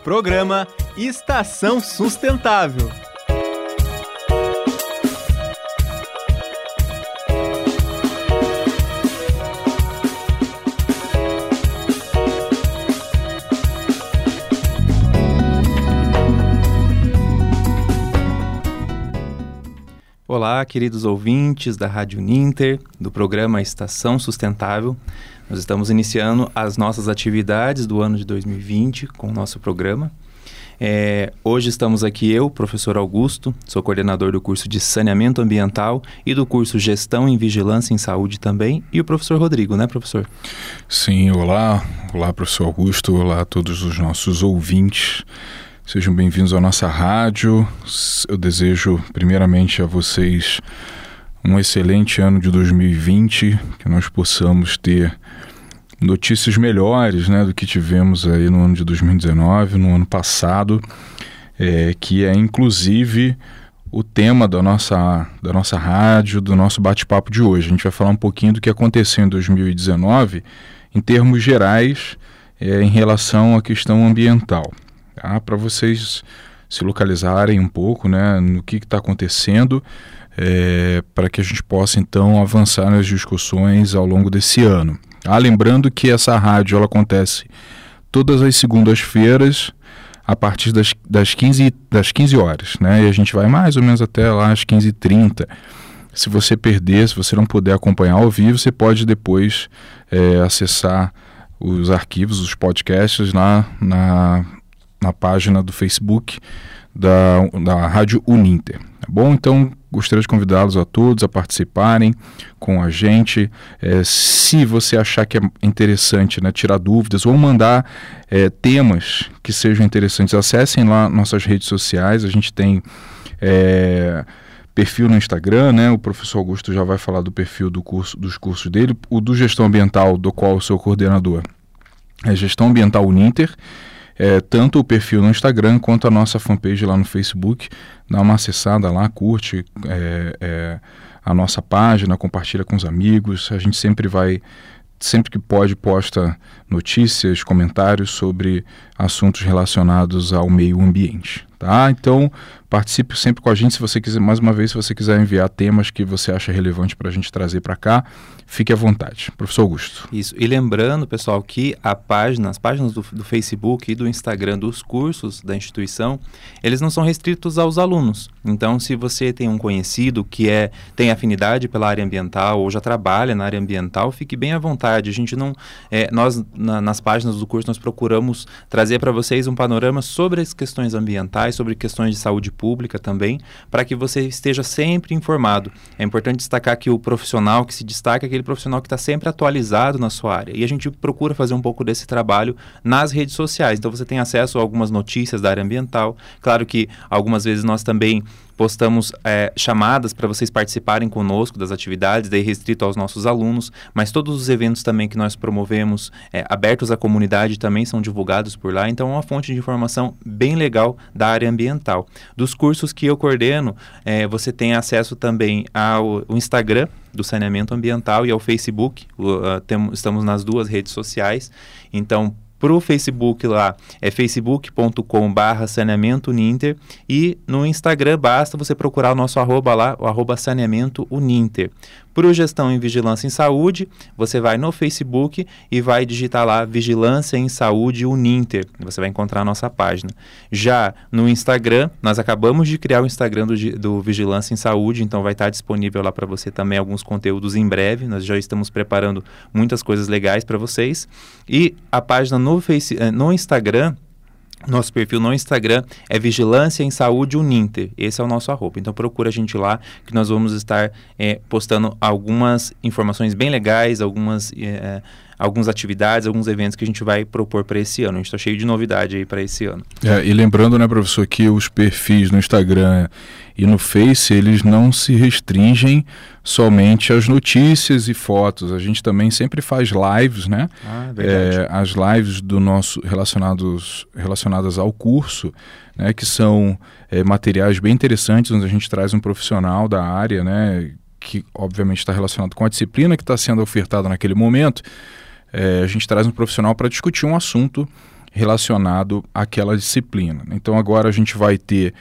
Programa Estação Sustentável. Olá, queridos ouvintes da Rádio Uninter, do programa Estação Sustentável. Nós estamos iniciando as nossas atividades do ano de 2020 com o nosso programa. Hoje estamos aqui eu, professor Augusto, sou coordenador do curso de Saneamento Ambiental e do curso Gestão em Vigilância em Saúde também, e o professor Rodrigo, né, professor? Sim, olá, professor Augusto, olá a todos os nossos ouvintes. Sejam bem-vindos à nossa rádio. Eu desejo primeiramente a vocês um excelente ano de 2020, que nós possamos ter notícias melhores, né, do que tivemos aí no ano de 2019, no ano passado, que é inclusive o tema da nossa rádio, do nosso bate-papo de hoje. A gente vai falar um pouquinho do que aconteceu em 2019, em termos gerais, em relação à questão ambiental. Para vocês se localizarem um pouco, né, no que está acontecendo, para que a gente possa então avançar nas discussões ao longo desse ano. Lembrando que essa rádio ela acontece todas as segundas-feiras a partir das 15 horas, né, e a gente vai mais ou menos até lá às 15h30. Se você perder, se você não puder acompanhar ao vivo, você pode depois acessar os arquivos, os podcasts lá na página do Facebook da Rádio Uninter, tá bom? Então, gostaria de convidá-los a todos a participarem com a gente. Se você achar que é interessante, né, tirar dúvidas ou mandar temas que sejam interessantes, acessem lá nossas redes sociais. A gente tem perfil no Instagram, né? O professor Augusto já vai falar do perfil dos cursos dele. O do Gestão Ambiental, do qual eu sou coordenador, é Gestão Ambiental Uninter. Tanto o perfil no Instagram quanto a nossa fanpage lá no Facebook. Dá uma acessada lá, curte a nossa página, compartilha com os amigos. A gente sempre que pode, posta notícias, comentários sobre assuntos relacionados ao meio ambiente, tá? Então, participe sempre com a gente. Se você quiser, mais uma vez, se você quiser enviar temas que você acha relevante para a gente trazer para cá, fique à vontade. Professor Augusto. Isso. E lembrando, pessoal, que as páginas do Facebook e do Instagram dos cursos da instituição, eles não são restritos aos alunos. Então, se você tem um conhecido que tem afinidade pela área ambiental ou já trabalha na área ambiental, fique bem à vontade. A gente não... nas páginas do curso, nós procuramos trazer para vocês um panorama sobre as questões ambientais, sobre questões de saúde pública também, para que você esteja sempre informado. É importante destacar que o profissional que se destaca é aquele profissional que está sempre atualizado na sua área. E a gente procura fazer um pouco desse trabalho nas redes sociais. Então você tem acesso a algumas notícias da área ambiental. Claro que algumas vezes nós também postamos chamadas para vocês participarem conosco das atividades, daí restrito aos nossos alunos, mas todos os eventos também que nós promovemos, abertos à comunidade, também são divulgados por lá. Então é uma fonte de informação bem legal da área ambiental. Dos cursos que eu coordeno, você tem acesso também ao Instagram do Saneamento Ambiental e ao Facebook. Estamos nas duas redes sociais. Então, para o Facebook lá é facebook.com/saneamentoUninter, e no Instagram basta você procurar o nosso arroba lá, o @saneamentoUninter. Para o Gestão em Vigilância em Saúde, você vai no Facebook e vai digitar lá Vigilância em Saúde Uninter. Você vai encontrar a nossa página. Já no Instagram, nós acabamos de criar o Instagram do Vigilância em Saúde, então vai estar disponível lá para você também alguns conteúdos em breve. Nós já estamos preparando muitas coisas legais para vocês. E a página no Instagram, nosso perfil no Instagram é Vigilância em Saúde Uninter. Esse é o nosso arroba. Então procura a gente lá, que nós vamos estar postando algumas informações bem legais, algumas atividades, alguns eventos que a gente vai propor para esse ano. A gente está cheio de novidade aí para esse ano. E lembrando, né, professor, que os perfis no Instagram e no Face, eles não se restringem somente às notícias e fotos. A gente também sempre faz lives, né? Verdade. As lives do nosso relacionadas ao curso, né, que são materiais bem interessantes, onde a gente traz um profissional da área, né, que obviamente está relacionado com a disciplina que está sendo ofertada naquele momento. A gente traz um profissional para discutir um assunto relacionado àquela disciplina. Então agora a gente vai ter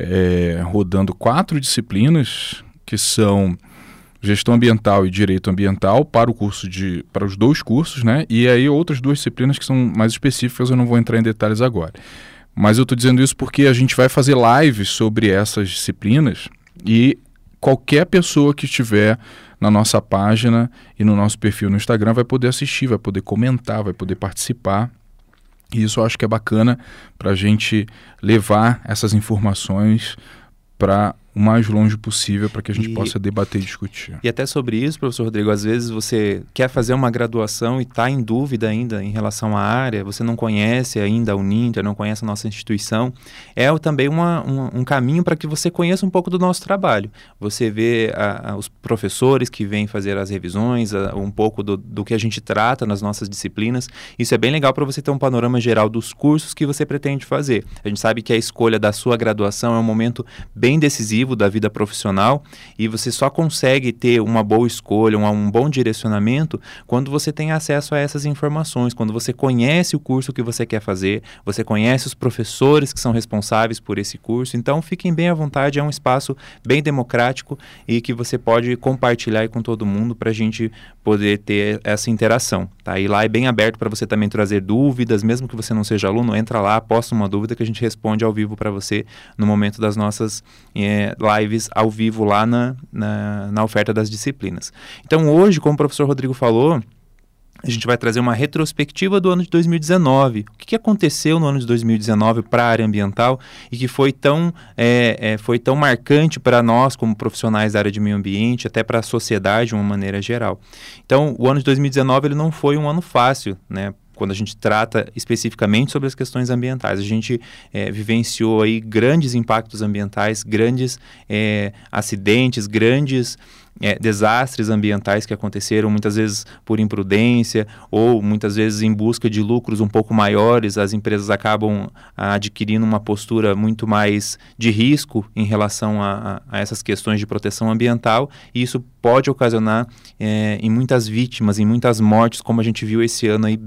rodando 4 disciplinas, que são Gestão Ambiental e Direito Ambiental para os 2 cursos, né? E aí outras 2 disciplinas que são mais específicas, eu não vou entrar em detalhes agora. Mas eu estou dizendo isso porque a gente vai fazer lives sobre essas disciplinas e qualquer pessoa que estiver na nossa página e no nosso perfil no Instagram vai poder assistir, vai poder comentar, vai poder participar. E isso eu acho que é bacana para a gente levar essas informações para o mais longe possível, para que a gente possa debater e discutir. E até sobre isso, professor Rodrigo, às vezes você quer fazer uma graduação e está em dúvida ainda em relação à área, você não conhece ainda a Uninter, não conhece a nossa instituição, é também um caminho para que você conheça um pouco do nosso trabalho. Você vê os professores que vêm fazer as revisões, um pouco do que a gente trata nas nossas disciplinas. Isso é bem legal para você ter um panorama geral dos cursos que você pretende fazer. A gente sabe que a escolha da sua graduação é um momento bem decisivo da vida profissional e você só consegue ter uma boa escolha, um bom direcionamento quando você tem acesso a essas informações, quando você conhece o curso que você quer fazer, você conhece os professores que são responsáveis por esse curso. Então fiquem bem à vontade, é um espaço bem democrático e que você pode compartilhar aí com todo mundo para a gente poder ter essa interação, tá? E lá é bem aberto para você também trazer dúvidas, mesmo que você não seja aluno, entra lá, posta uma dúvida que a gente responde ao vivo para você no momento das nossas lives ao vivo lá na oferta das disciplinas. Então hoje, como o professor Rodrigo falou, a gente vai trazer uma retrospectiva do ano de 2019. O que aconteceu no ano de 2019 para a área ambiental e que foi tão marcante para nós como profissionais da área de meio ambiente, até para a sociedade de uma maneira geral. Então, o ano de 2019 ele não foi um ano fácil, né? Quando a gente trata especificamente sobre as questões ambientais. A gente vivenciou aí grandes impactos ambientais, grandes acidentes, grandes desastres ambientais que aconteceram muitas vezes por imprudência ou muitas vezes em busca de lucros um pouco maiores. As empresas acabam adquirindo uma postura muito mais de risco em relação a essas questões de proteção ambiental, e isso pode ocasionar em muitas vítimas, em muitas mortes, como a gente viu esse ano aí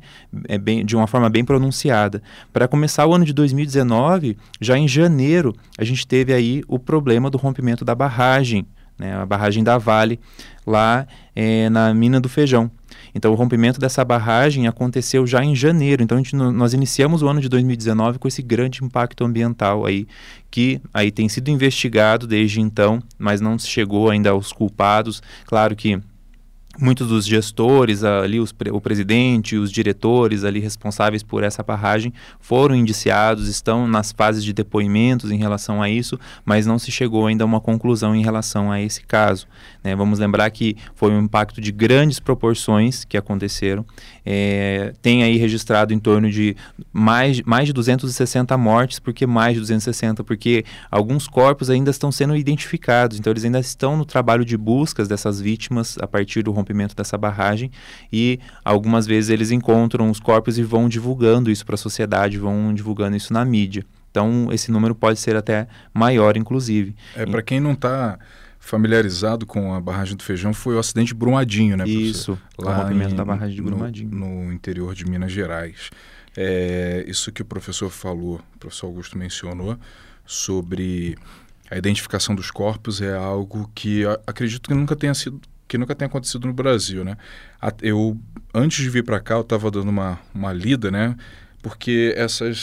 de uma forma bem pronunciada. Para começar o ano de 2019, já em janeiro, a gente teve aí o problema do rompimento da barragem, né, a barragem da Vale, lá na mina do Feijão. Então, o rompimento dessa barragem aconteceu já em janeiro. Então, nós iniciamos o ano de 2019 com esse grande impacto ambiental aí, que aí tem sido investigado desde então, mas não se chegou ainda aos culpados. Claro que muitos dos gestores ali, o presidente, os diretores ali responsáveis por essa barragem foram indiciados, estão nas fases de depoimentos em relação a isso, mas não se chegou ainda a uma conclusão em relação a esse caso, né? Vamos lembrar que foi um impacto de grandes proporções que aconteceram. Tem aí registrado em torno de mais de 260 mortes. Por que mais de 260? Porque alguns corpos ainda estão sendo identificados, então eles ainda estão no trabalho de buscas dessas vítimas a partir do rompimento dessa barragem, e algumas vezes eles encontram os corpos e vão divulgando isso para a sociedade, vão divulgando isso na mídia. Então esse número pode ser até maior, inclusive. Para quem não está familiarizado com a barragem do Feijão, foi o acidente de Brumadinho, né, professor? Isso, lá o rompimento da barragem de Brumadinho. No interior de Minas Gerais. Isso que o professor falou, o professor Augusto mencionou, sobre a identificação dos corpos, é algo que acredito que nunca tenha acontecido no Brasil, né? Antes de vir para cá, eu estava dando uma lida, né? Porque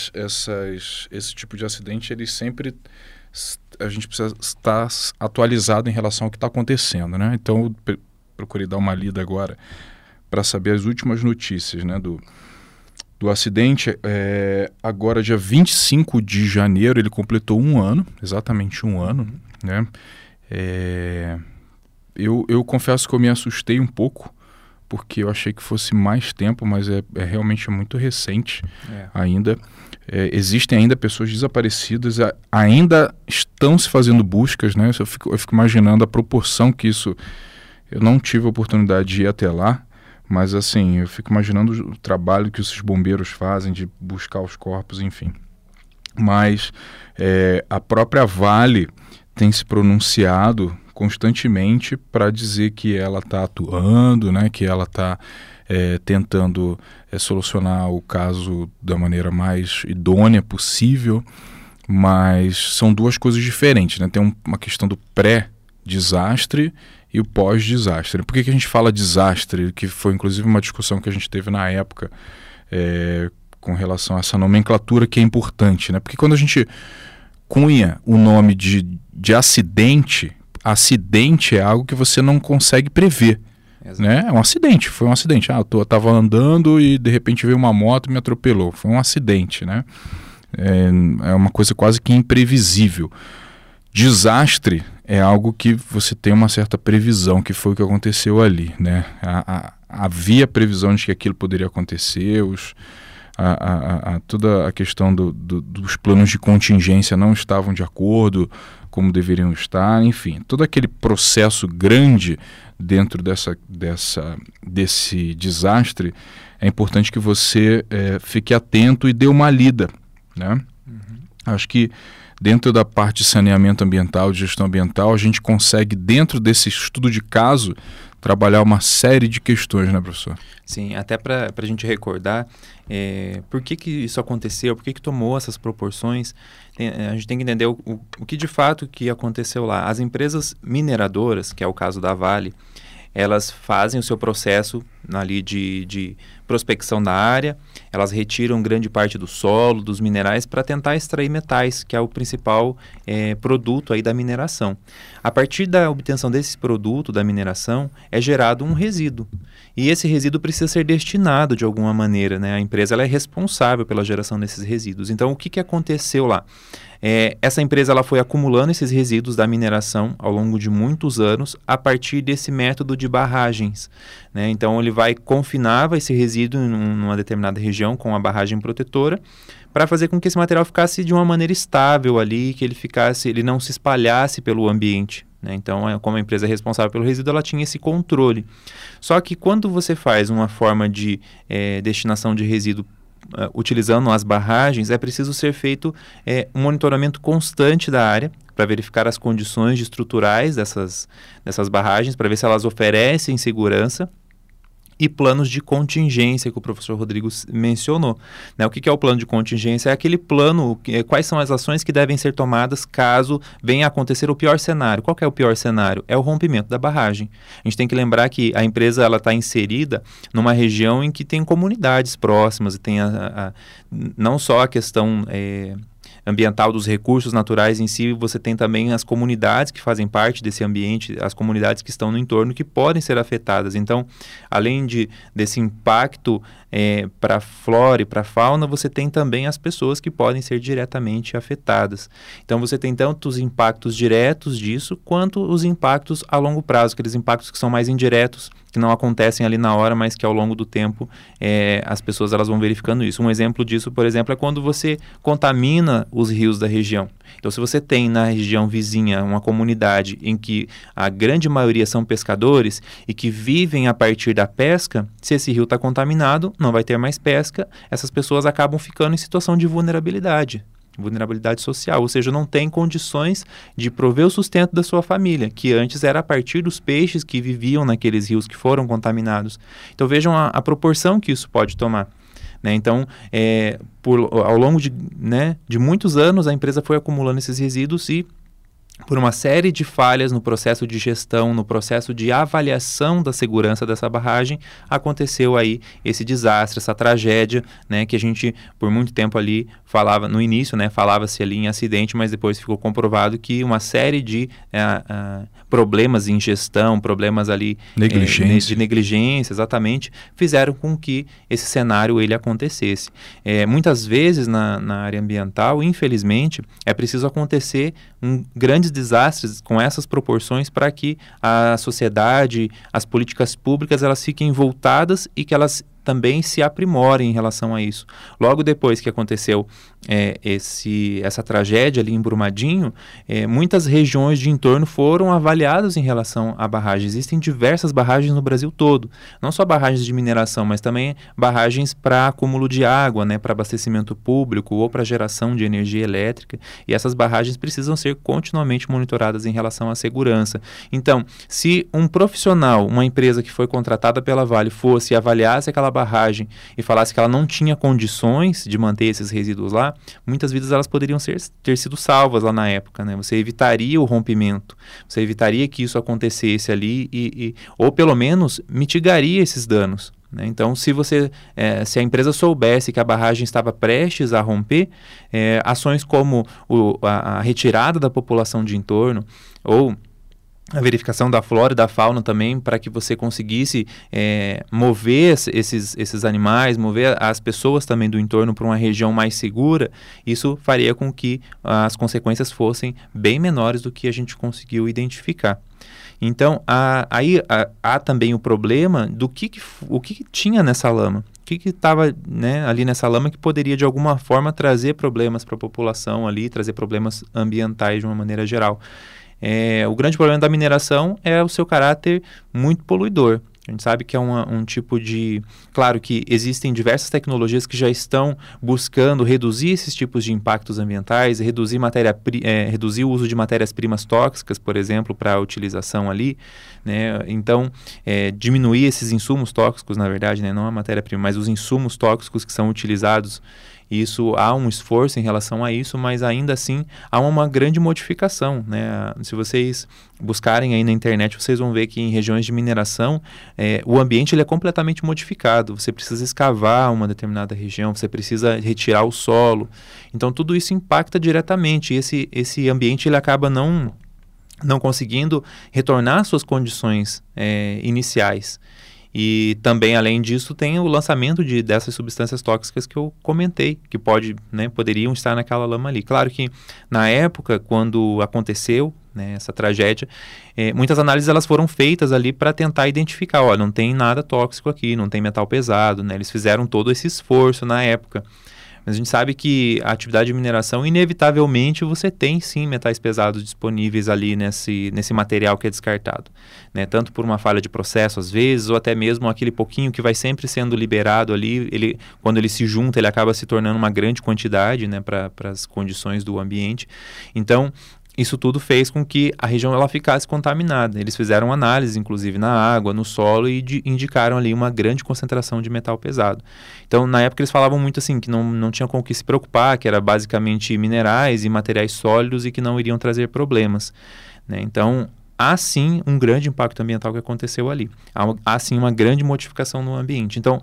esse tipo de acidente, ele sempre... a gente precisa estar atualizado em relação ao que está acontecendo, né? Então, eu procurei dar uma lida agora para saber as últimas notícias, né, do acidente. Agora, dia 25 de janeiro, ele completou exatamente um ano, né? Eu confesso que eu me assustei um pouco, porque eu achei que fosse mais tempo, mas realmente muito recente ainda. Existem ainda pessoas desaparecidas, ainda estão se fazendo buscas, né? Eu fico imaginando a proporção que isso... Eu não tive a oportunidade de ir até lá, mas assim, eu fico imaginando o trabalho que esses bombeiros fazem de buscar os corpos, enfim. Mas a própria Vale tem se pronunciado constantemente para dizer que ela está atuando, né, que ela está tentando solucionar o caso da maneira mais idônea possível, mas são duas coisas diferentes, né? Tem uma questão do pré-desastre e o pós-desastre. Por que a gente fala desastre? Que foi inclusive uma discussão que a gente teve na época com relação a essa nomenclatura que é importante, né? Porque quando a gente cunha o nome de acidente, acidente é algo que você não consegue prever. Né? É um acidente, foi um acidente. Eu estava andando e de repente veio uma moto e me atropelou. Foi um acidente, né? É uma coisa quase que imprevisível. Desastre é algo que você tem uma certa previsão, que foi o que aconteceu ali, né? Havia previsão de que aquilo poderia acontecer, toda a questão dos planos de contingência não estavam de acordo como deveriam estar, enfim, todo aquele processo grande dentro desse desastre, é importante que você fique atento e dê uma lida, né? Acho que dentro da parte de saneamento ambiental, de gestão ambiental, a gente consegue, dentro desse estudo de caso, trabalhar uma série de questões, né, professor? Sim, até para a gente recordar por que isso aconteceu, por que tomou essas proporções, a gente tem que entender o que de fato que aconteceu lá. As empresas mineradoras, que é o caso da Vale, elas fazem o seu processo ali de prospecção da área, elas retiram grande parte do solo, dos minerais, para tentar extrair metais, que é o principal produto aí da mineração. A partir da obtenção desse produto da mineração, é gerado um resíduo. E esse resíduo precisa ser destinado de alguma maneira, né? A empresa ela é responsável pela geração desses resíduos. Então, o que aconteceu lá? Essa empresa ela foi acumulando esses resíduos da mineração ao longo de muitos anos a partir desse método de barragens, né? Então ele confinava esse resíduo em uma determinada região com a barragem protetora para fazer com que esse material ficasse de uma maneira estável ali, que ele não se espalhasse pelo ambiente, né? Então, como a empresa é responsável pelo resíduo, ela tinha esse controle. Só que quando você faz uma forma de destinação de resíduo utilizando as barragens, é preciso ser feito um monitoramento constante da área para verificar as condições estruturais dessas barragens, para ver se elas oferecem segurança, e planos de contingência que o professor Rodrigo mencionou, né? O que é o plano de contingência? É aquele plano, quais são as ações que devem ser tomadas caso venha a acontecer o pior cenário. Qual que é o pior cenário? É o rompimento da barragem. A gente tem que lembrar que a empresa está inserida numa região em que tem comunidades próximas e tem não só a questão ambiental dos recursos naturais em si, você tem também as comunidades que fazem parte desse ambiente, as comunidades que estão no entorno que podem ser afetadas. Então, além desse impacto para a flora e para a fauna, você tem também as pessoas que podem ser diretamente afetadas. Então, você tem tanto os impactos diretos disso, quanto os impactos a longo prazo, aqueles impactos que são mais indiretos, que não acontecem ali na hora, mas que ao longo do tempo as pessoas elas vão verificando isso. Um exemplo disso, por exemplo, é quando você contamina os rios da região. Então, se você tem na região vizinha uma comunidade em que a grande maioria são pescadores e que vivem a partir da pesca, se esse rio está contaminado, não vai ter mais pesca, essas pessoas acabam ficando em situação de vulnerabilidade social, ou seja, não tem condições de prover o sustento da sua família, que antes era a partir dos peixes que viviam naqueles rios que foram contaminados. Então vejam a proporção que isso pode tomar, né? Então, ao longo de muitos anos, a empresa foi acumulando esses resíduos e, por uma série de falhas no processo de gestão, no processo de avaliação da segurança dessa barragem, aconteceu aí esse desastre, essa tragédia, né, que a gente por muito tempo ali falava, no início, né, falava-se ali em acidente, mas depois ficou comprovado que uma série de problemas em gestão, problemas ali de negligência, exatamente, fizeram com que esse cenário ele acontecesse. Muitas vezes na área ambiental, infelizmente, é preciso acontecer grandes desastres com essas proporções para que a sociedade, as políticas públicas, elas fiquem voltadas e que elas também se aprimore em relação a isso. Logo depois que aconteceu essa tragédia ali em Brumadinho, muitas regiões de entorno foram avaliadas em relação à barragem. Existem diversas barragens no Brasil todo, não só barragens de mineração, mas também barragens para acúmulo de água, né, para abastecimento público ou para geração de energia elétrica, e essas barragens precisam ser continuamente monitoradas em relação à segurança. Então, se um profissional, uma empresa que foi contratada pela Vale fosse e avaliasse aquela barragem e falasse que ela não tinha condições de manter esses resíduos lá, muitas vidas elas poderiam ter sido salvas lá na época, né? Você evitaria o rompimento, você evitaria que isso acontecesse ali ou pelo menos mitigaria esses danos, né? Então, se a empresa soubesse que a barragem estava prestes a romper, ações como a retirada da população de entorno ou a verificação da flora e da fauna também, para que você conseguisse mover esses animais, mover as pessoas também do entorno para uma região mais segura, isso faria com que as consequências fossem bem menores do que a gente conseguiu identificar. Então, há também o problema do que tinha nessa lama. O que estava, né, ali nessa lama que poderia, de alguma forma, trazer problemas para a população ali, trazer problemas ambientais de uma maneira geral. O grande problema da mineração é o seu caráter muito poluidor. A gente sabe que é um tipo de... Claro que existem diversas tecnologias que já estão buscando reduzir esses tipos de impactos ambientais, reduzir o uso de matérias-primas tóxicas, por exemplo, para a utilização ali, né? Então, diminuir esses insumos tóxicos, na verdade, né? Não a matéria-prima, mas os insumos tóxicos que são utilizados. Isso, há um esforço em relação a isso, mas ainda assim há uma grande modificação, né? Se vocês buscarem aí na internet, vocês vão ver que em regiões de mineração, o ambiente ele é completamente modificado. Você precisa escavar uma determinada região, você precisa retirar o solo. Então, tudo isso impacta diretamente. E esse ambiente ele acaba não conseguindo retornar às suas condições iniciais. E também, além disso, tem o lançamento dessas substâncias tóxicas que eu comentei, que poderiam estar naquela lama ali. Claro que, na época, quando aconteceu, né, essa tragédia, muitas análises elas foram feitas ali para tentar identificar, não tem nada tóxico aqui, não tem metal pesado, né? Eles fizeram todo esse esforço na época. Mas a gente sabe que a atividade de mineração, inevitavelmente, você tem sim metais pesados disponíveis ali nesse material que é descartado, né? Tanto por uma falha de processo, às vezes, ou até mesmo aquele pouquinho que vai sempre sendo liberado ali, quando ele se junta, ele acaba se tornando uma grande quantidade, né, para as condições do ambiente. Então, isso tudo fez com que a região ela ficasse contaminada. Eles fizeram análise, inclusive, na água, no solo e indicaram ali uma grande concentração de metal pesado. Então, na época, eles falavam muito assim, que não tinha com o que se preocupar, que era basicamente minerais e materiais sólidos e que não iriam trazer problemas, né? Então, há sim um grande impacto ambiental que aconteceu ali. Há sim uma grande modificação no ambiente. Então,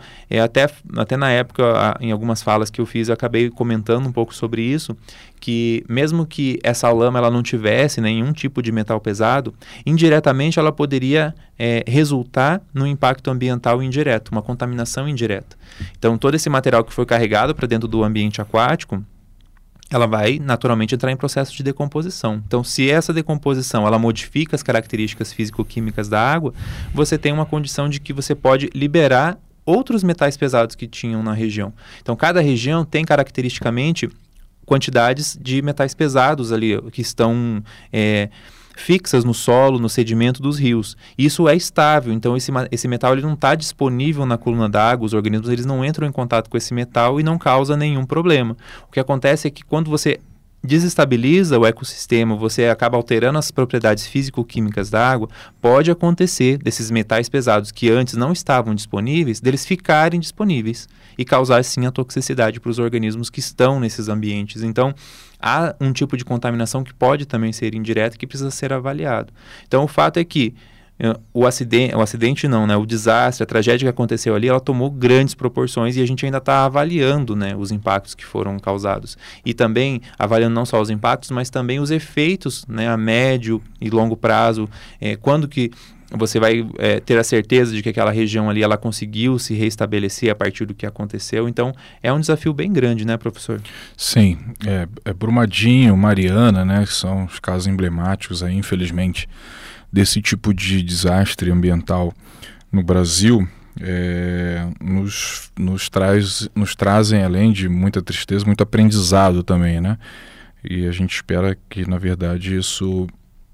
até na época, em algumas falas que eu fiz, eu acabei comentando um pouco sobre isso, que mesmo que essa lama ela não tivesse nenhum tipo de metal pesado, indiretamente ela poderia resultar no impacto ambiental indireto, uma contaminação indireta. Então, todo esse material que foi carregado para dentro do ambiente aquático, ela vai naturalmente entrar em processo de decomposição. Então, se essa decomposição ela modifica as características físico-químicas da água, você tem uma condição de que você pode liberar outros metais pesados que tinham na região. Então, cada região tem caracteristicamente quantidades de metais pesados ali que estão fixas no solo, no sedimento dos rios. Isso é estável, então esse metal ele não está disponível na coluna d'água, os organismos eles não entram em contato com esse metal e não causa nenhum problema. O que acontece é que quando você desestabiliza o ecossistema, você acaba alterando as propriedades físico-químicas da água, pode acontecer desses metais pesados que antes não estavam disponíveis, deles ficarem disponíveis e causar sim a toxicidade para os organismos que estão nesses ambientes. Então, há um tipo de contaminação que pode também ser indireta e que precisa ser avaliado. Então, o fato é que o desastre, a tragédia que aconteceu ali, ela tomou grandes proporções e a gente ainda está avaliando, né, os impactos que foram causados. E também avaliando não só os impactos, mas também os efeitos, né, a médio e longo prazo, quando que você vai ter a certeza de que aquela região ali ela conseguiu se reestabelecer a partir do que aconteceu. Então, é um desafio bem grande, né, professor? Sim, Brumadinho, Mariana, né, que são os casos emblemáticos aí, infelizmente, desse tipo de desastre ambiental no Brasil. nos trazem, além de muita tristeza, muito aprendizado também, né? E a gente espera que, na verdade, isso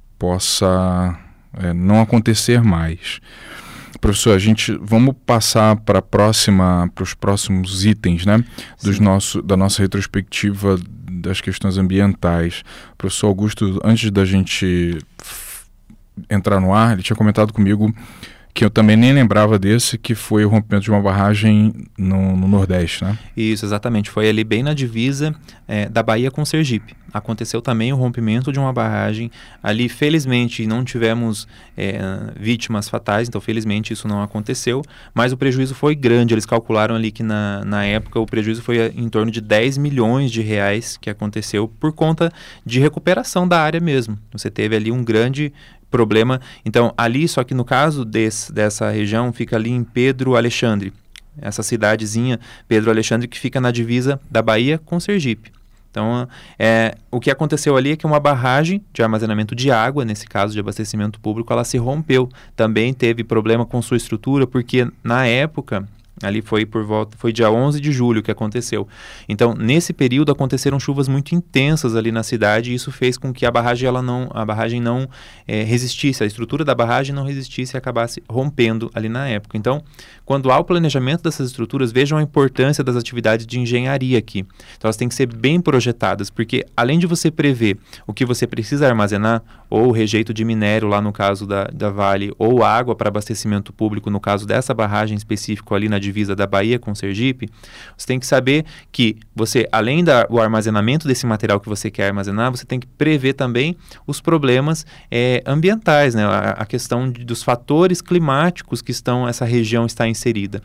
possa não acontecer mais. Professor, vamos passar para os próximos itens, né? Da nossa retrospectiva das questões ambientais. O professor Augusto, antes da gente entrar no ar, ele tinha comentado comigo que eu também nem lembrava desse, que foi o rompimento de uma barragem no Nordeste, né? Isso, exatamente. Foi ali bem na divisa da Bahia com Sergipe. Aconteceu também o rompimento de uma barragem. Ali, felizmente, não tivemos vítimas fatais, então, felizmente, isso não aconteceu, mas o prejuízo foi grande. Eles calcularam ali que, na época, o prejuízo foi em torno de 10 milhões de reais que aconteceu por conta de recuperação da área mesmo. Você teve ali um grande problema. Então, ali, só que no caso dessa região, fica ali em Pedro Alexandre, essa cidadezinha, Pedro Alexandre, que fica na divisa da Bahia com Sergipe. Então, o que aconteceu ali é que uma barragem de armazenamento de água, nesse caso de abastecimento público, ela se rompeu. Também teve problema com sua estrutura, porque na época, ali foi dia 11 de julho que aconteceu. Então, nesse período aconteceram chuvas muito intensas ali na cidade, e isso fez com que a barragem não resistisse, a estrutura da barragem não resistisse e acabasse rompendo ali na época. Então, quando há o planejamento dessas estruturas, vejam a importância das atividades de engenharia aqui. Então, elas têm que ser bem projetadas, porque além de você prever o que você precisa armazenar, ou rejeito de minério lá no caso da Vale, ou água para abastecimento público no caso dessa barragem específica ali na divisa da Bahia com Sergipe, você tem que saber que você, além do armazenamento desse material que você quer armazenar, você tem que prever também os problemas ambientais, né? A questão dos fatores climáticos que essa região está inserida.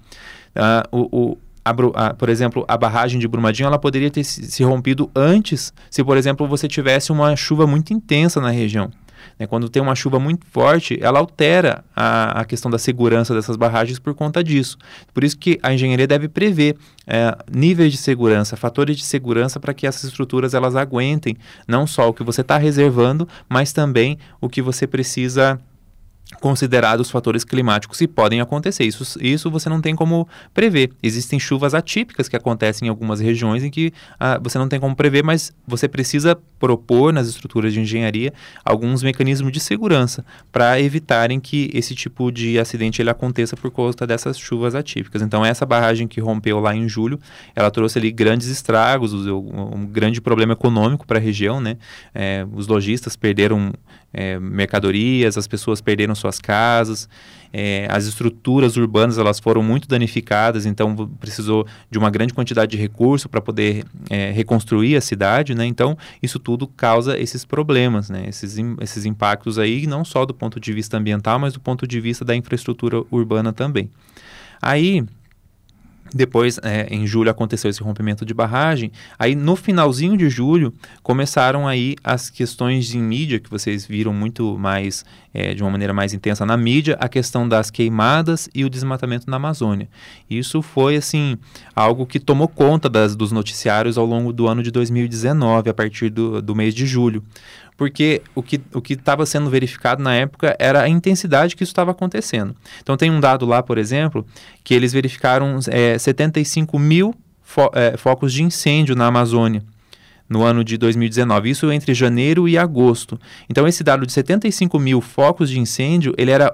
Por exemplo, a barragem de Brumadinho, ela poderia ter se rompido antes se, por exemplo, você tivesse uma chuva muito intensa na região. Quando tem uma chuva muito forte, ela altera a questão da segurança dessas barragens por conta disso. Por isso que a engenharia deve prever níveis de segurança, fatores de segurança para que essas estruturas elas aguentem não só o que você está reservando, mas também o que você precisa considerar os fatores climáticos que podem acontecer. Isso você não tem como prever. Existem chuvas atípicas que acontecem em algumas regiões em que você não tem como prever, mas você precisa propor nas estruturas de engenharia alguns mecanismos de segurança para evitarem que esse tipo de acidente ele aconteça por conta dessas chuvas atípicas. Então, essa barragem que rompeu lá em julho, ela trouxe ali grandes estragos, um grande problema econômico para a região, né? Os lojistas perderam mercadorias, as pessoas perderam suas casas, as estruturas urbanas elas foram muito danificadas, então precisou de uma grande quantidade de recurso para poder reconstruir a cidade, né? Então isso tudo causa esses problemas, né? Esses impactos aí, não só do ponto de vista ambiental, mas do ponto de vista da infraestrutura urbana também. Aí, depois, em julho, aconteceu esse rompimento de barragem. Aí, no finalzinho de julho, começaram aí as questões em mídia, que vocês viram muito mais, de uma maneira mais intensa na mídia, a questão das queimadas e o desmatamento na Amazônia. Isso foi, assim, algo que tomou conta dos noticiários ao longo do ano de 2019, a partir do mês de julho. Porque o que estava sendo verificado na época era a intensidade que isso estava acontecendo. Então, tem um dado lá, por exemplo, que eles verificaram 75 mil focos de incêndio na Amazônia no ano de 2019, isso entre janeiro e agosto. Então, esse dado de 75 mil focos de incêndio, ele era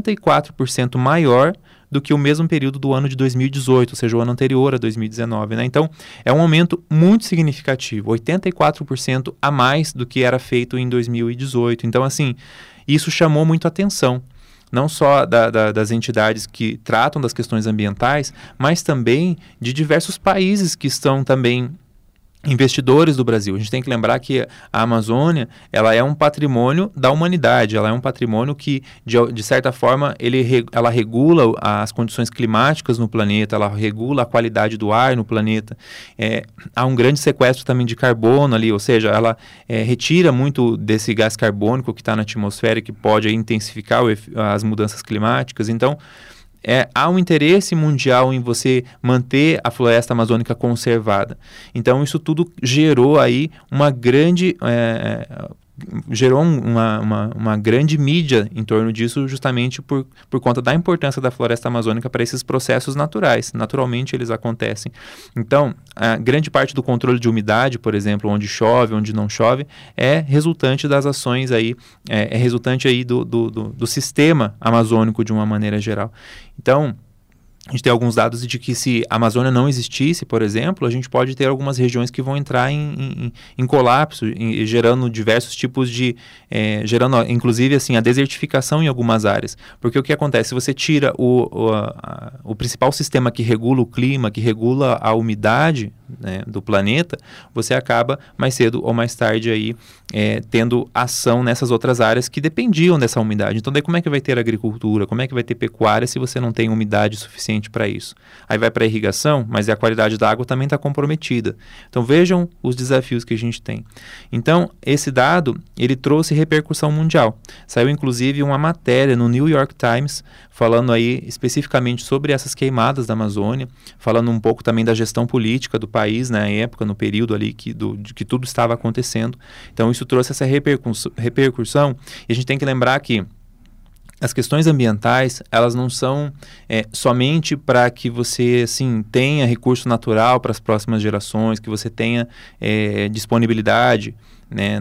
84% maior do que o mesmo período do ano de 2018, ou seja, o ano anterior a 2019, né? Então, é um aumento muito significativo, 84% a mais do que era feito em 2018. Então, assim, isso chamou muito atenção, não só das entidades que tratam das questões ambientais, mas também de diversos países que estão também investidores do Brasil. A gente tem que lembrar que a Amazônia, ela é um patrimônio da humanidade, ela é um patrimônio que, de certa forma, ela regula as condições climáticas no planeta, ela regula a qualidade do ar no planeta. Há um grande sequestro também de carbono ali, ou seja, ela retira muito desse gás carbônico que está na atmosfera e que pode intensificar as mudanças climáticas. Então, há um interesse mundial em você manter a floresta amazônica conservada. Então, isso tudo gerou aí uma grande gerou uma grande mídia em torno disso, justamente por conta da importância da floresta amazônica para esses processos naturais. Naturalmente eles acontecem. Então, a grande parte do controle de umidade, por exemplo, onde chove, onde não chove, é resultante das ações aí, é resultante aí do sistema amazônico de uma maneira geral. Então, a gente tem alguns dados de que se a Amazônia não existisse, por exemplo, a gente pode ter algumas regiões que vão entrar em colapso, gerando diversos tipos de... gerando, inclusive, assim, a desertificação em algumas áreas. Porque o que acontece? Se você tira o principal sistema que regula o clima, que regula a umidade, né, do planeta, você acaba mais cedo ou mais tarde aí tendo ação nessas outras áreas que dependiam dessa umidade. Então, daí como é que vai ter agricultura? Como é que vai ter pecuária se você não tem umidade suficiente para isso? Aí vai para a irrigação, mas a qualidade da água também está comprometida. Então, vejam os desafios que a gente tem. Então, esse dado, ele trouxe repercussão mundial. Saiu, inclusive, uma matéria no New York Times, falando aí especificamente sobre essas queimadas da Amazônia, falando um pouco também da gestão política do país na época, no período ali de que tudo estava acontecendo. Então, isso trouxe essa repercussão, e a gente tem que lembrar que as questões ambientais, elas não são somente para que você, assim, tenha recurso natural para as próximas gerações, que você tenha disponibilidade, né,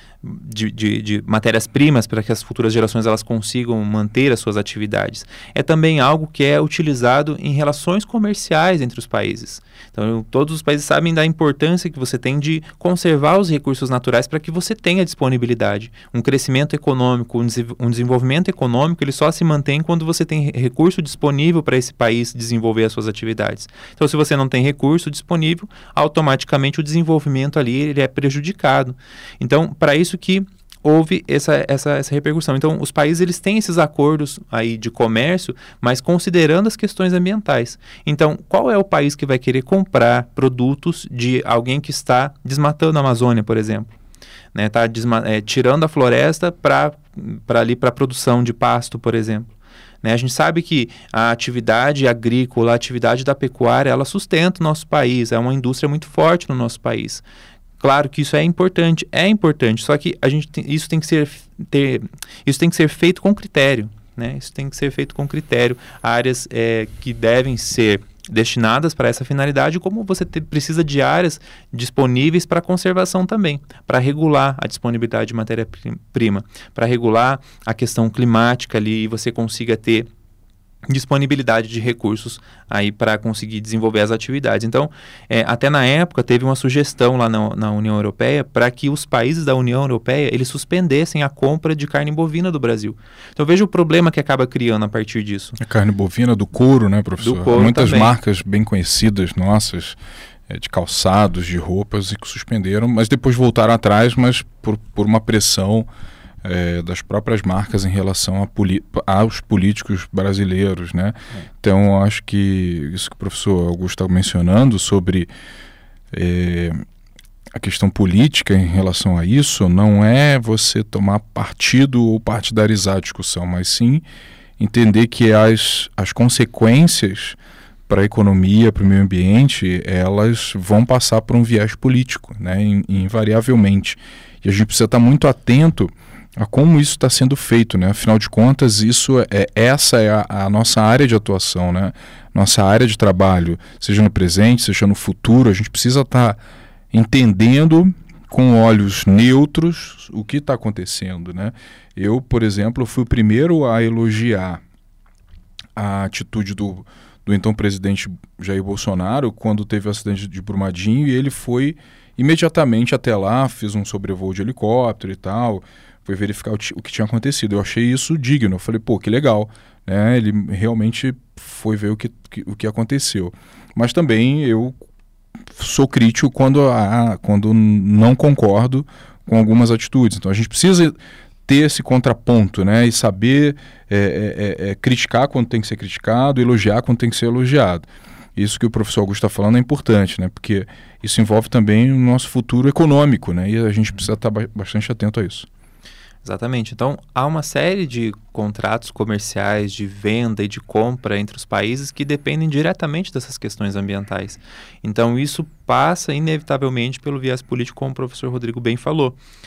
de matérias-primas para que as futuras gerações elas consigam manter as suas atividades. É também algo que é utilizado em relações comerciais entre os países. Então, todos os países sabem da importância que você tem de conservar os recursos naturais para que você tenha disponibilidade. Um crescimento econômico, um desenvolvimento econômico, ele só se mantém quando você tem recurso disponível para esse país desenvolver as suas atividades. Então, se você não tem recurso disponível, automaticamente o desenvolvimento ali ele é prejudicado. Então, para isso que houve essa repercussão. Então, os países eles têm esses acordos aí de comércio, mas considerando as questões ambientais. Então, qual é o país que vai querer comprar produtos de alguém que está desmatando a Amazônia, por exemplo? Né, tá tirando a floresta para a produção de pasto, por exemplo. Né, a gente sabe que a atividade agrícola, a atividade da pecuária, ela sustenta o nosso país, é uma indústria muito forte no nosso país. Claro que isso é importante, só que isso tem que ser feito com critério, né? Isso tem que ser feito com critério. Áreas que devem ser destinadas para essa finalidade, como você precisa de áreas disponíveis para conservação também, para regular a disponibilidade de matéria-prima, para regular a questão climática ali e você consiga ter disponibilidade de recursos aí para conseguir desenvolver as atividades. Então, até na época teve uma sugestão lá na União Europeia para que os países da União Europeia eles suspendessem a compra de carne bovina do Brasil. Então, veja o problema que acaba criando a partir disso. A carne bovina do couro, né, professor? Do couro muitas também. Marcas bem conhecidas nossas, de calçados, de roupas, e que suspenderam, mas depois voltaram atrás, mas por uma pressão das próprias marcas em relação aos políticos brasileiros, né? Então, acho que isso que o professor Augusto está mencionando sobre a questão política em relação a isso não é você tomar partido ou partidarizar a discussão, mas sim entender que as consequências para a economia, para o meio ambiente, elas vão passar por um viés político, né? Invariavelmente. E a gente precisa estar muito atento a como isso está sendo feito, né? Afinal de contas, essa é a nossa área de atuação, né? Nossa área de trabalho, seja no presente, seja no futuro, a gente precisa estar entendendo com olhos neutros o que está acontecendo, né? Eu, por exemplo, fui o primeiro a elogiar a atitude do então presidente Jair Bolsonaro quando teve o acidente de Brumadinho, e ele foi imediatamente até lá, fez um sobrevoo de helicóptero e tal, foi verificar o que tinha acontecido. Eu achei isso digno, eu falei, pô, que legal, né? Ele realmente foi ver o que aconteceu. Mas também eu sou crítico quando não concordo com algumas atitudes. Então a gente precisa ter esse contraponto, né? E saber criticar quando tem que ser criticado, elogiar quando tem que ser elogiado. Isso que o professor Augusto está falando é importante, né? Porque isso envolve também o nosso futuro econômico, né? E a gente precisa estar bastante atento a isso. Exatamente. Então, há uma série de contratos comerciais de venda e de compra entre os países que dependem diretamente dessas questões ambientais. Então, isso passa inevitavelmente pelo viés político, como o professor Rodrigo bem falou.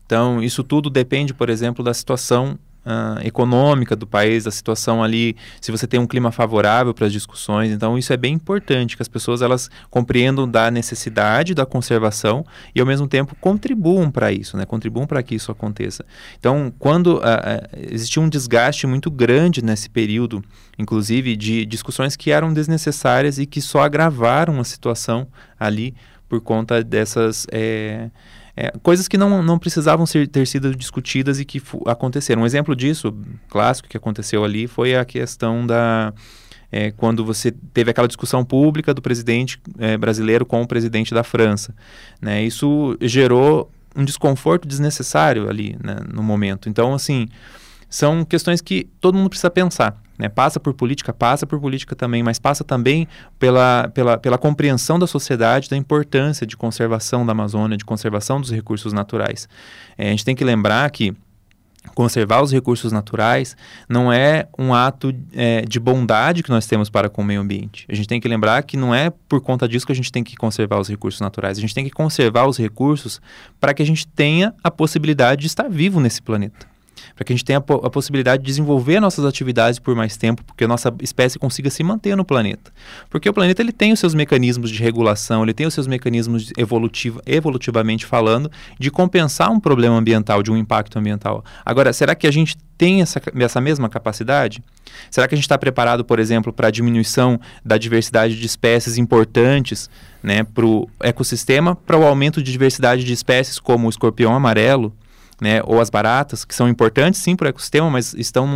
Então, isso tudo depende, por exemplo, da situação econômica do país, da situação ali, se você tem um clima favorável para as discussões. Então, isso é bem importante, que as pessoas elas compreendam da necessidade da conservação e, ao mesmo tempo, contribuam para isso, né? Contribuam para que isso aconteça. Então, quando existia um desgaste muito grande nesse período, inclusive, de discussões que eram desnecessárias e que só agravaram a situação ali por conta dessas coisas que não precisavam ter sido discutidas e que aconteceram. Um exemplo disso, clássico, que aconteceu ali foi a questão quando você teve aquela discussão pública do presidente brasileiro com o presidente da França, né? Isso gerou um desconforto desnecessário ali, né, no momento. Então, assim, são questões que todo mundo precisa pensar, né? Passa por política também, mas passa também pela compreensão da sociedade da importância de conservação da Amazônia, de conservação dos recursos naturais. A gente tem que lembrar que conservar os recursos naturais não é um ato de bondade que nós temos para com o meio ambiente. A gente tem que lembrar que não é por conta disso que a gente tem que conservar os recursos naturais. A gente tem que conservar os recursos para que a gente tenha a possibilidade de estar vivo nesse planeta, para que a gente tenha a possibilidade de desenvolver nossas atividades por mais tempo, porque a nossa espécie consiga se manter no planeta. Porque o planeta ele tem os seus mecanismos de regulação, ele tem os seus mecanismos evolutivamente falando, de compensar um problema ambiental, de um impacto ambiental. Agora, será que a gente tem essa mesma capacidade? Será que a gente está preparado, por exemplo, para a diminuição da diversidade de espécies importantes, né, para o ecossistema, para o aumento de diversidade de espécies como o escorpião amarelo, né, ou as baratas, que são importantes sim para o ecossistema, mas estão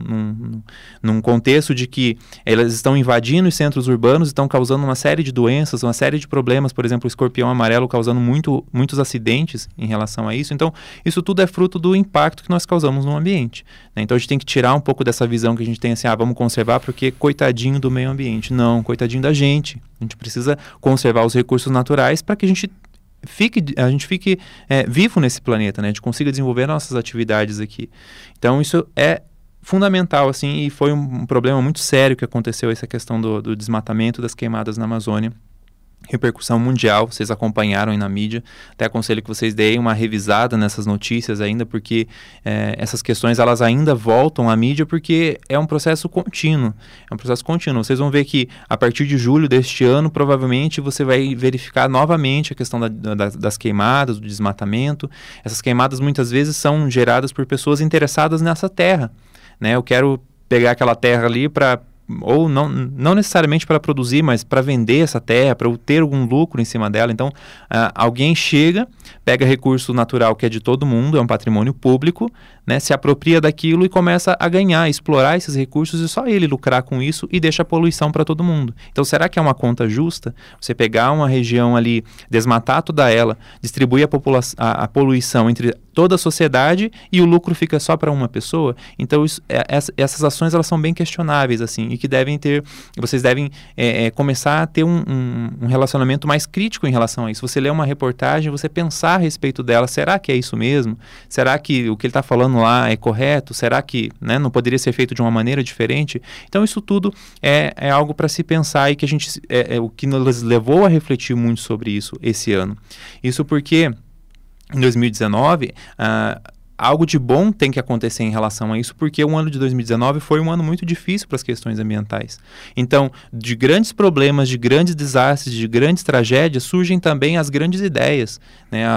num contexto de que elas estão invadindo os centros urbanos, estão causando uma série de doenças, uma série de problemas, por exemplo, o escorpião amarelo causando muitos acidentes em relação a isso. Então, isso tudo é fruto do impacto que nós causamos no ambiente, né? Então, a gente tem que tirar um pouco dessa visão que a gente tem assim, vamos conservar porque coitadinho do meio ambiente. Não, coitadinho da gente. A gente precisa conservar os recursos naturais para que a gente fique vivo nesse planeta, né? A gente consiga desenvolver nossas atividades aqui. Então, isso é fundamental, assim, e foi um problema muito sério que aconteceu, essa questão do desmatamento, das queimadas na Amazônia. Repercussão mundial, vocês acompanharam aí na mídia. Até aconselho que vocês deem uma revisada nessas notícias ainda, porque essas questões elas ainda voltam à mídia, porque é um processo contínuo. Vocês vão ver que a partir de julho deste ano, provavelmente você vai verificar novamente a questão das queimadas, do desmatamento. Essas queimadas muitas vezes são geradas por pessoas interessadas nessa terra, né? Eu quero pegar aquela terra ali ou não necessariamente para produzir, mas para vender essa terra, para ter algum lucro em cima dela. Então, alguém chega, pega recurso natural que é de todo mundo, é um patrimônio público, né, se apropria daquilo e começa a ganhar, explorar esses recursos e só ele lucrar com isso e deixa a poluição para todo mundo. Então, será que é uma conta justa? Você pegar uma região ali, desmatar toda ela, distribuir a poluição entre toda a sociedade e o lucro fica só para uma pessoa? Então, essas ações elas são bem questionáveis, assim, e que vocês devem começar a ter um relacionamento mais crítico em relação a isso. Você lê uma reportagem, você pensar a respeito dela, será que é isso mesmo? Será que o que ele está falando lá é correto? Será que, né, não poderia ser feito de uma maneira diferente? Então, isso tudo é algo para se pensar e que o que nos levou a refletir muito sobre isso esse ano. Isso porque em 2019, algo de bom tem que acontecer em relação a isso, porque o ano de 2019 foi um ano muito difícil para as questões ambientais. Então, de grandes problemas, de grandes desastres, de grandes tragédias, surgem também as grandes ideias, né?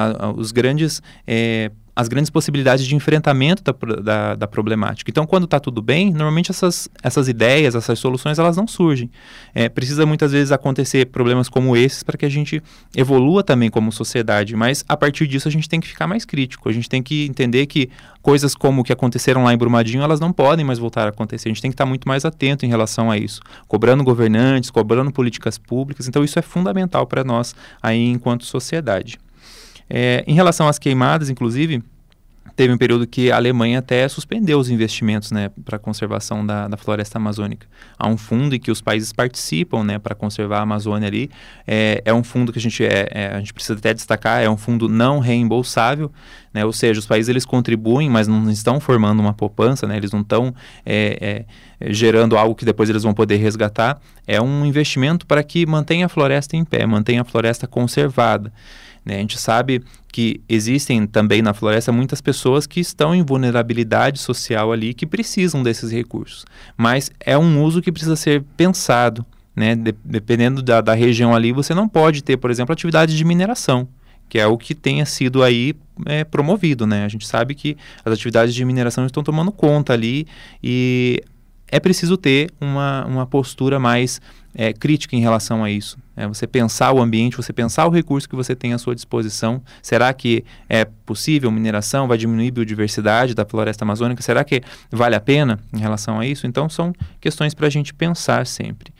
As grandes possibilidades de enfrentamento da problemática. Então, quando está tudo bem, normalmente essas ideias, essas soluções, elas não surgem. Precisa muitas vezes acontecer problemas como esses para que a gente evolua também como sociedade, mas a partir disso a gente tem que ficar mais crítico, a gente tem que entender que coisas como o que aconteceram lá em Brumadinho, elas não podem mais voltar a acontecer, a gente tem que estar muito mais atento em relação a isso, cobrando governantes, cobrando políticas públicas. Então isso é fundamental para nós aí enquanto sociedade. Em relação às queimadas, inclusive, teve um período que a Alemanha até suspendeu os investimentos, né, para a conservação da floresta amazônica. Há um fundo em que os países participam, né, para conservar a Amazônia ali. É um fundo que a gente precisa até destacar, é um fundo não reembolsável, né, ou seja, os países eles contribuem, mas não estão formando uma poupança, né, eles não estão gerando algo que depois eles vão poder resgatar. É um investimento para que mantenha a floresta em pé, mantenha a floresta conservada. né? A gente sabe que existem também na floresta muitas pessoas que estão em vulnerabilidade social ali, que precisam desses recursos, mas é um uso que precisa ser pensado, né? Dependendo da região ali, você não pode ter, por exemplo, atividade de mineração, que é o que tenha sido aí promovido, né? A gente sabe que as atividades de mineração estão tomando conta ali e é preciso ter uma postura mais crítica em relação a isso. Você pensar o ambiente, você pensar o recurso que você tem à sua disposição. Será que é possível mineração? Vai diminuir a biodiversidade da floresta amazônica? Será que vale a pena em relação a isso? Então, são questões para a gente pensar sempre.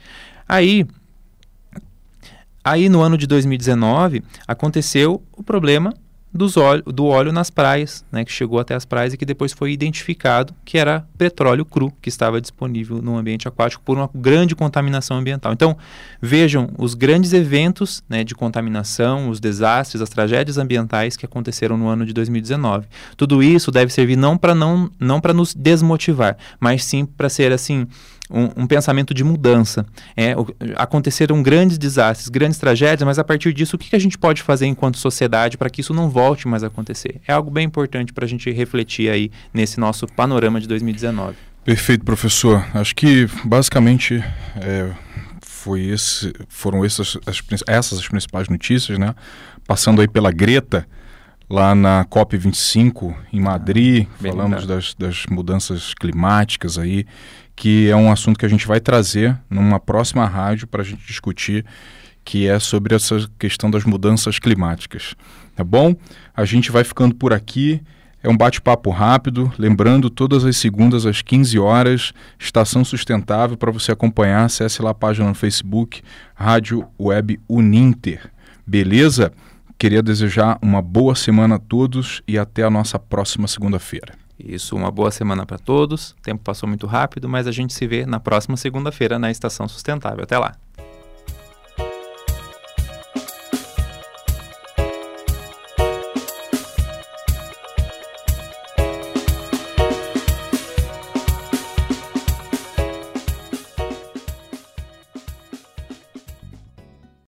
Aí, no ano de 2019, aconteceu o problema do óleo nas praias, né, que chegou até as praias e que depois foi identificado que era petróleo cru, que estava disponível no ambiente aquático por uma grande contaminação ambiental. Então, vejam os grandes eventos, né, de contaminação, os desastres, as tragédias ambientais que aconteceram no ano de 2019. Tudo isso deve servir não para nos desmotivar, mas sim para ser assim um pensamento de mudança. Aconteceram grandes desastres, grandes tragédias, mas a partir disso, o que a gente pode fazer enquanto sociedade para que isso não volte mais a acontecer? É algo bem importante para a gente refletir aí nesse nosso panorama de 2019. Perfeito, professor. Acho que basicamente foram essas as principais notícias, né? Passando aí pela Greta, lá na COP25 em Madrid, falamos das mudanças climáticas aí, que é um assunto que a gente vai trazer numa próxima rádio para a gente discutir, que é sobre essa questão das mudanças climáticas. Tá bom? A gente vai ficando por aqui. É um bate-papo rápido. Lembrando, todas as segundas às 15 horas, Estação Sustentável, para você acompanhar. Acesse lá a página no Facebook, Rádio Web Uninter. Beleza? Queria desejar uma boa semana a todos e até a nossa próxima segunda-feira. Isso, uma boa semana para todos. O tempo passou muito rápido, mas a gente se vê na próxima segunda-feira na Estação Sustentável. Até lá!